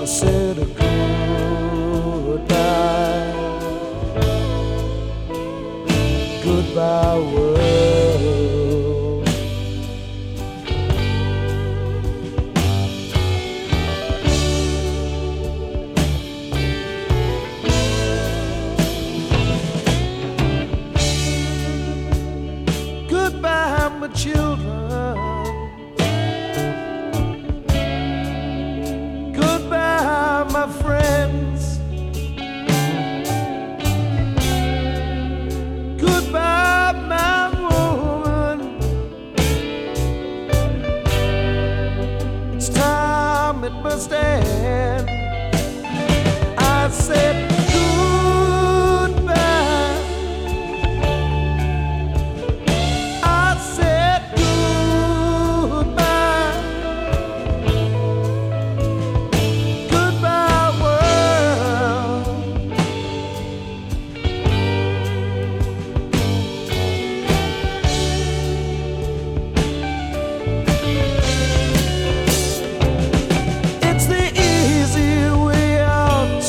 I said a goodbye, goodbye world. Goodbye my children, my friends, goodbye my woman. It's time it must end. I said goodbye, I said goodbye, goodbye world. It's the easy way out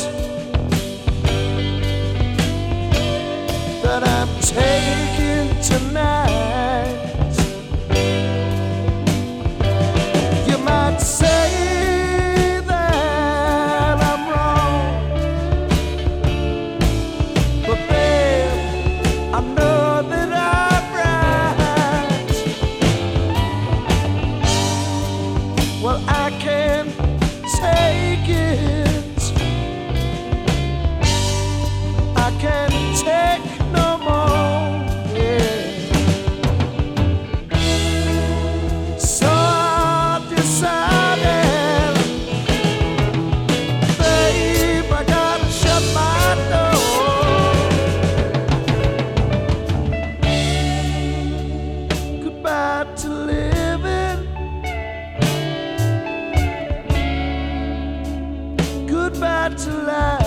that I'm taking tonight. You might say that I'm wrong, but babe, I know that I'm right. Well, I can't take it, I can't take no more, yeah. So I decided, babe, I gotta shut my door. Goodbye to living, goodbye to life.